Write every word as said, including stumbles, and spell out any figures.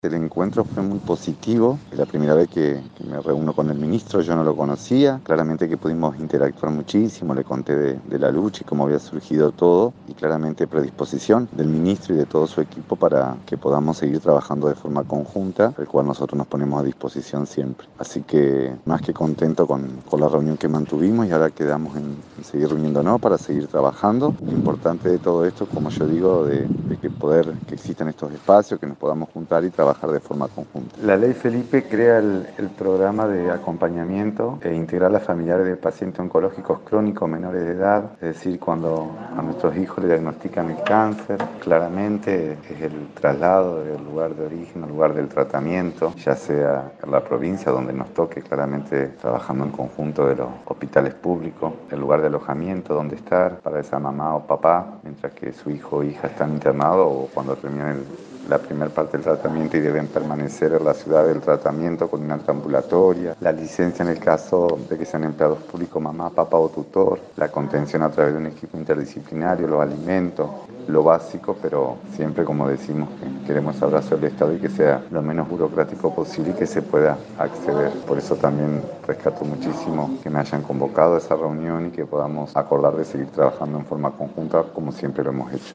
El encuentro fue muy positivo, es la primera vez que, que me reúno con el ministro, yo no lo conocía, claramente que pudimos interactuar muchísimo, le conté de, de la lucha y cómo había surgido todo, y claramente predisposición del ministro y de todo su equipo para que podamos seguir trabajando de forma conjunta, el cual nosotros nos ponemos a disposición siempre. Así que más que contento con, con la reunión que mantuvimos y ahora quedamos en, en seguir reuniéndonos para seguir trabajando. Lo importante de todo esto, como yo digo, de, de que poder, que existan estos espacios, que nos podamos juntar y trabajar de forma conjunta. La ley Felipe crea el, el programa de acompañamiento e integral a familiares de pacientes oncológicos crónicos menores de edad, es decir, cuando a nuestros hijos le diagnostican el cáncer, claramente es el traslado del lugar de origen al lugar del tratamiento, ya sea en la provincia donde nos toque, claramente trabajando en conjunto de los hospitales públicos, el lugar de alojamiento donde estar para esa mamá o papá, mientras que su hijo o hija están internados o cuando terminan el la primera parte del tratamiento y deben permanecer en la ciudad del tratamiento con una alta ambulatoria, la licencia en el caso de que sean empleados públicos, mamá, papá o tutor, la contención a través de un equipo interdisciplinario, los alimentos, lo básico, pero siempre como decimos que queremos abrazo del Estado y que sea lo menos burocrático posible y que se pueda acceder. Por eso también rescato muchísimo que me hayan convocado a esa reunión y que podamos acordar de seguir trabajando en forma conjunta como siempre lo hemos hecho.